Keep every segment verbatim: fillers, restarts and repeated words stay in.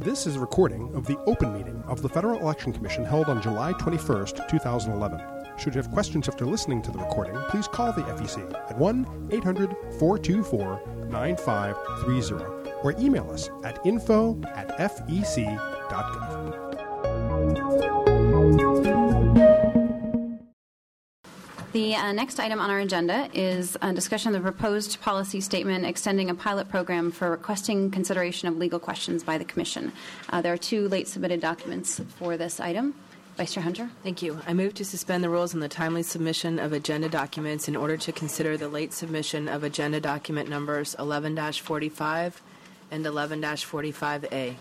This is a recording of the open meeting of the Federal Election Commission held on July twenty-first, twenty eleven. Should you have questions after listening to the recording, please call the F E C at one eight hundred four two four nine five three zero or email us at info at f e c dot gov. The uh, next item on our agenda is a discussion of the proposed policy statement extending a pilot program for requesting consideration of legal questions by the Commission. Uh, there are two late submitted documents for this item. Vice Chair Hunter. Thank you. I move to suspend the rules on the timely submission of agenda documents in order to consider the late submission of agenda document numbers eleven dash forty-five and eleven dash forty-five A.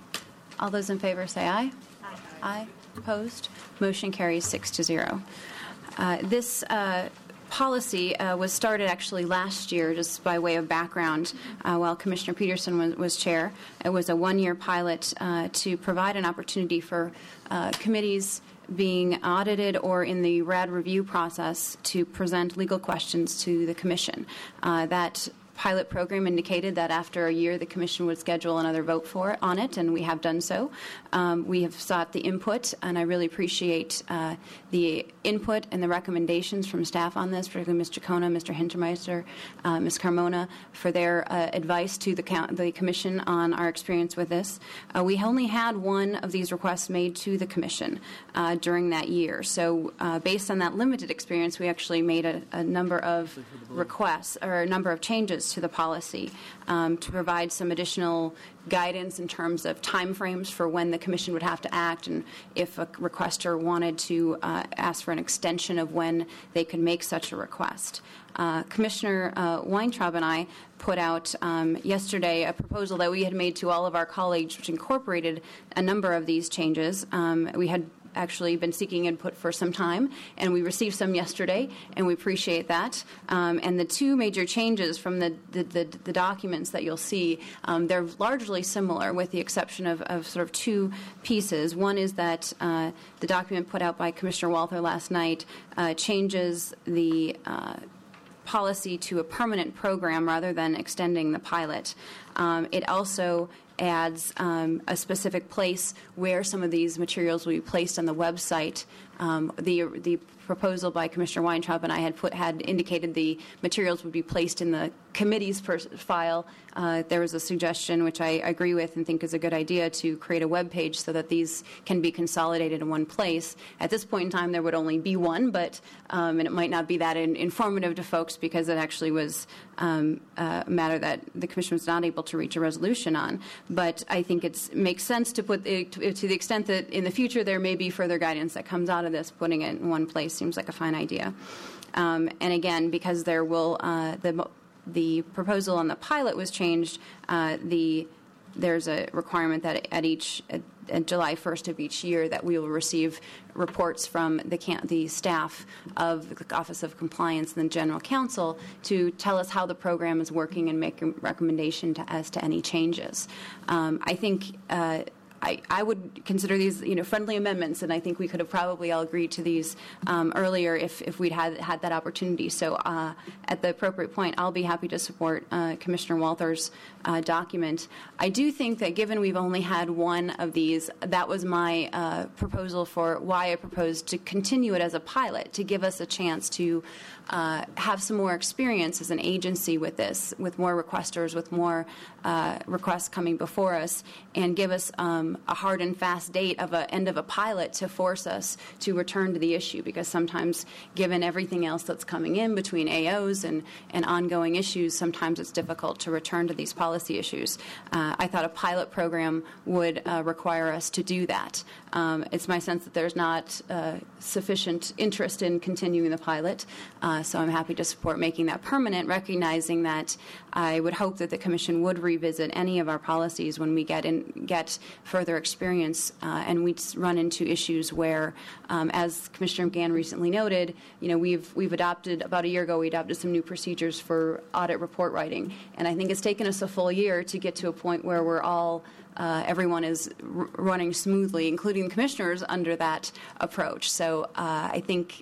All those in favor say aye. Aye. Aye. Opposed? Motion carries six to zero. Uh, this uh, policy uh, was started actually last year, just by way of background, uh, while Commissioner Peterson was, was chair. It was a one-year pilot uh, to provide an opportunity for uh, committees being audited or in the R A D review process to present legal questions to the Commission. Uh, that pilot program indicated that after a year the Commission would schedule another vote for it, on it, and we have done so. Um, we have sought the input, and I really appreciate uh, the input and the recommendations from staff on this, particularly Mister Chacona, Mister Hintermeister, uh, Miz Carmona, for their uh, advice to the, count, the Commission on our experience with this. Uh, we only had one of these requests made to the Commission uh, during that year. So uh, based on that limited experience, we actually made a, a number of requests, or a number of changes to the policy um, to provide some additional guidance in terms of timeframes for when the Commission would have to act, and if a requester wanted to uh, ask for an extension of when they could make such a request. Uh, Commissioner uh, Weintraub and I put out um, yesterday a proposal that we had made to all of our colleagues, which incorporated a number of these changes. Um, we had actually been seeking input for some time, and we received some yesterday, and we appreciate that. Um, and the two major changes from the, the, the, the documents that you'll see, um, they're largely similar with the exception of, of sort of two pieces. One is that uh, the document put out by Commissioner Walther last night uh, changes the uh, policy to a permanent program rather than extending the pilot. Um, it also adds um, a specific place where some of these materials will be placed on the website. Um, the the proposal by Commissioner Weintraub and I had put had indicated the materials would be placed in the committee's pers- file. Uh, there was a suggestion, which I agree with and think is a good idea, to create a web page so that these can be consolidated in one place. At this point in time, there would only be one, but um, and it might not be that in, informative to folks because it actually was um, a matter that the Commission was not able to reach a resolution on. But I think it makes sense to put it to, to the extent that in the future there may be further guidance that comes out of this, putting it in one place seems like a fine idea. Um, and again, because there will uh, the the proposal on the pilot was changed, uh, the there's a requirement that at each at, at July first of each year that we will receive reports from the can- the staff of the Office of Compliance and the General Counsel to tell us how the program is working and make a recommendation to, as to any changes. Um, I think. Uh, I, I would consider these, you know, friendly amendments, and I think we could have probably all agreed to these um, earlier if, if we'd had had that opportunity. So uh, at the appropriate point, I'll be happy to support uh, Commissioner Walther's uh, document. I do think that given we've only had one of these, that was my uh, proposal for why I proposed to continue it as a pilot, to give us a chance to uh, have some more experience as an agency with this, with more requesters, with more uh, requests coming before us, and give us um, a hard and fast date of a end of a pilot to force us to return to the issue, because sometimes, given everything else that's coming in between A Os and, and ongoing issues, sometimes it's difficult to return to these policy issues. Uh, I thought a pilot program would uh, require us to do that. Um, it's my sense that there's not uh, sufficient interest in continuing the pilot, uh, so I'm happy to support making that permanent, recognizing that I would hope that the Commission would revisit any of our policies when we get in, get further experience, uh, and we run into issues where, um, as Commissioner McGann recently noted, you know, we've we've adopted about a year ago we adopted some new procedures for audit report writing, and I think it's taken us a full year to get to a point where we're all uh, everyone is r- running smoothly, including the commissioners, under that approach. So uh, I think.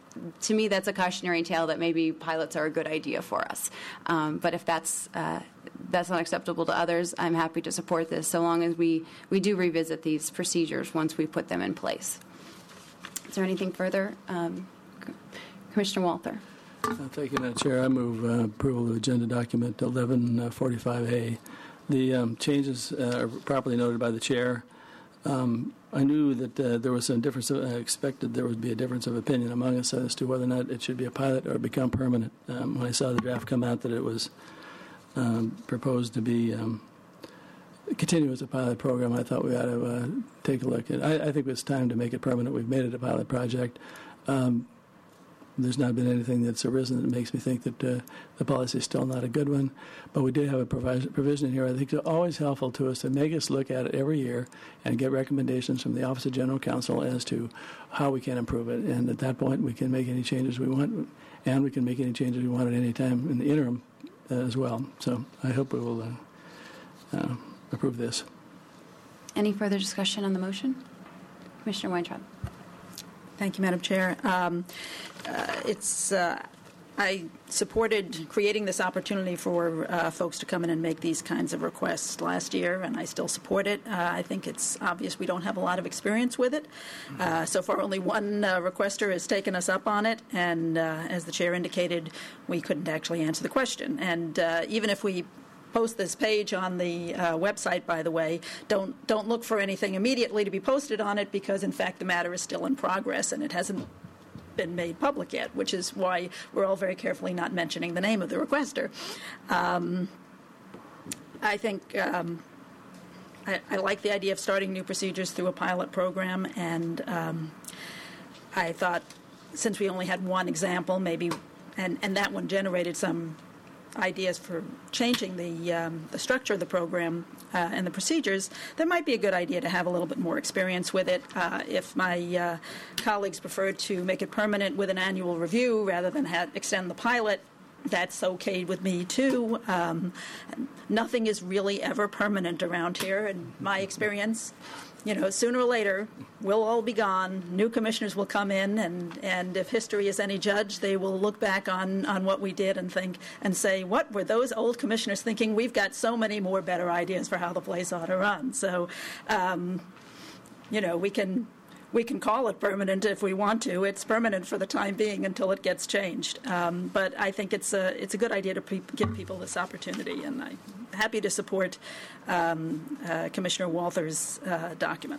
To me, that's a cautionary tale that maybe pilots are a good idea for us. Um, but if that's uh, that's not acceptable to others, I'm happy to support this, so long as we, we do revisit these procedures once we put them in place. Is there anything further? Um, Commissioner Walther. Uh, thank you, Madam Chair. I move uh, approval of Agenda Document eleven forty-five A. The um, changes uh, are properly noted by the Chair. Um, I knew that uh, there was some difference. Of, I expected there would be a difference of opinion among us as to whether or not it should be a pilot or become permanent. Um, when I saw the draft come out that it was um, proposed to be um, continue as a pilot program, I thought we ought to uh, take a look at it. I, I think it's time to make it permanent. We've made it a pilot project. Um, There's not been anything that's arisen that makes me think that uh, the policy is still not a good one. But we did have a provision, provision here. I think it's always helpful to us to make us look at it every year and get recommendations from the Office of General Counsel as to how we can improve it. And at that point, we can make any changes we want, and we can make any changes we want at any time in the interim uh, as well. So I hope we will uh, uh, approve this. Any further discussion on the motion? Commissioner Weintraub. Thank you, Madam Chair. Um, uh, it's uh, I supported creating this opportunity for uh, folks to come in and make these kinds of requests last year, and I still support it. Uh, I think it's obvious we don't have a lot of experience with it. Uh, so far, only one uh, requester has taken us up on it, and uh, as the Chair indicated, we couldn't actually answer the question. And uh, even if we post this page on the uh, website, by the way, don't don't look for anything immediately to be posted on it, because in fact the matter is still in progress and it hasn't been made public yet, which is why we're all very carefully not mentioning the name of the requester. Um, I think um, I, I like the idea of starting new procedures through a pilot program, and um, I thought since we only had one example, maybe, and, and that one generated some ideas for changing the um, the structure of the program uh, and the procedures, there might be a good idea to have a little bit more experience with it. Uh, if my uh, colleagues prefer to make it permanent with an annual review rather than have, extend the pilot, that's okay with me too. Um, nothing is really ever permanent around here, in my experience. You know, sooner or later, we'll all be gone. New commissioners will come in, and, and if history is any judge, they will look back on, on what we did and think and say, what were those old commissioners thinking? We've got so many more better ideas for how the place ought to run. So, um, you know, we can we can call it permanent if we want to. It's permanent for the time being until it gets changed. Um, but I think it's a it's a good idea to pre- give people this opportunity, and I'm happy to support um, uh, Commissioner Walther's uh, document.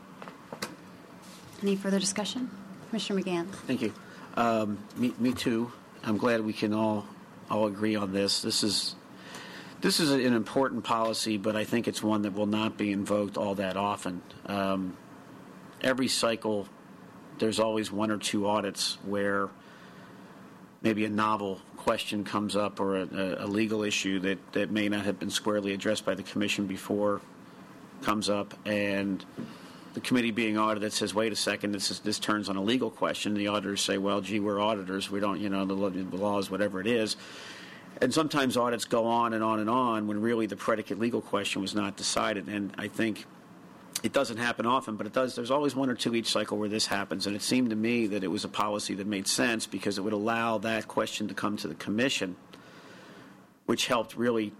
Any further discussion? Commissioner McGann. Thank you. Um, me, me too. I'm glad we can all all agree on this. This is this is an important policy, but I think it's one that will not be invoked all that often. Um, every cycle, there's always one or two audits where maybe a novel question comes up or a, a legal issue that, that may not have been squarely addressed by the Commission before comes up, and the committee being audited says, wait a second, this is, this turns on a legal question. The auditors say, well, gee, we're auditors. We don't, you know, the, the law is whatever it is. And sometimes audits go on and on and on when really the predicate legal question was not decided. And I think it doesn't happen often, but it does. There's always one or two each cycle where this happens. And it seemed to me that it was a policy that made sense because it would allow that question to come to the Commission, which helped really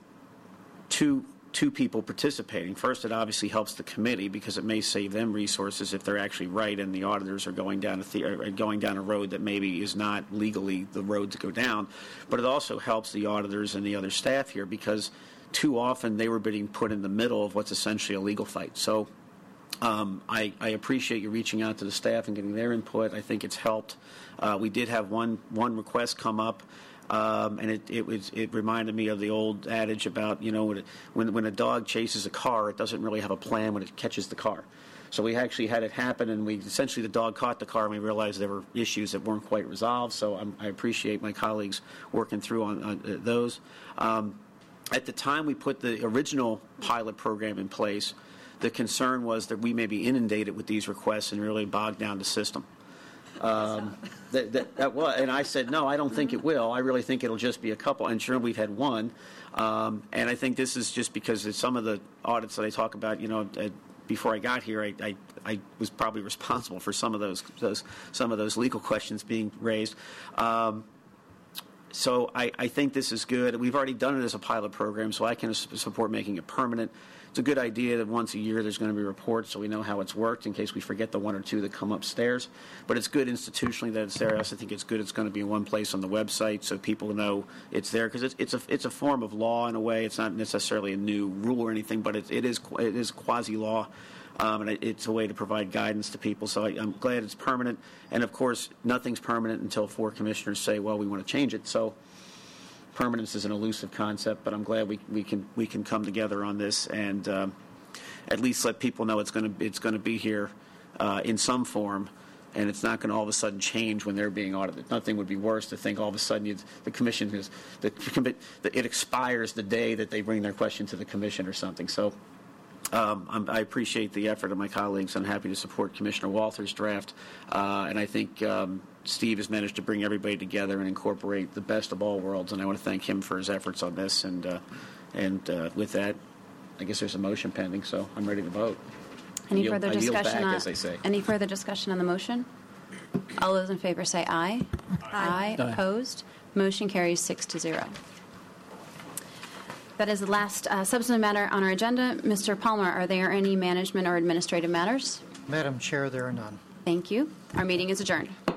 two two people participating. First, it obviously helps the committee because it may save them resources if they're actually right and the auditors are going down a the- are going down a road that maybe is not legally the road to go down. But it also helps the auditors and the other staff here because too often they were being put in the middle of what's essentially a legal fight. So um, I, I appreciate you reaching out to the staff and getting their input. I think it's helped. Uh, we did have one one request come up. Um, and it, it was it reminded me of the old adage about, you know, when, it, when when a dog chases a car, it doesn't really have a plan when it catches the car. So we actually had it happen, and we essentially the dog caught the car, and we realized there were issues that weren't quite resolved. So I'm, I appreciate my colleagues working through on, on uh, those. Um, at the time we put the original pilot program in place, the concern was that we may be inundated with these requests and really bog down the system. Um, that, that, that was, and I said, no, I don't think it will. I really think it'll just be a couple. And sure, we've had one. Um, and I think this is just because of some of the audits that I talk about, you know, uh, before I got here, I, I, I was probably responsible for some of those, those some of those legal questions being raised. Um, so I, I think this is good. We've already done it as a pilot program, so I can su- support making it permanent. It's a good idea that once a year there's going to be reports so we know how it's worked in case we forget the one or two that come upstairs. But it's good institutionally that it's there. I also think it's good it's going to be in one place on the website so people know it's there because it's, it's, a, it's a form of law in a way. It's not necessarily a new rule or anything, but it, it is it is quasi-law. Um, and it, it's a way to provide guidance to people. So I, I'm glad it's permanent. And, of course, nothing's permanent until four commissioners say, well, we want to change it. So permanence is an elusive concept, but I'm glad we, we can we can come together on this and um, at least let people know it's going to it's going to be here uh, in some form, and it's not going to all of a sudden change when they're being audited. Nothing would be worse to think all of a sudden you, the commission is the, it expires the day that they bring their question to the commission or something. So. Um, I'm, I appreciate the effort of my colleagues. I'm happy to support Commissioner Walters' draft, uh, and I think um, Steve has managed to bring everybody together and incorporate the best of all worlds, and I want to thank him for his efforts on this. And uh, and uh, with that, I guess there's a motion pending, so I'm ready to vote. Any I yield, further I yield discussion back, on as they say. Any further discussion on the motion? All those in favor say aye. Aye. Aye. Opposed? Motion carries six to zero. That is the last uh, substantive matter on our agenda. Mister Palmer, are there any management or administrative matters? Madam Chair, there are none. Thank you. Our meeting is adjourned.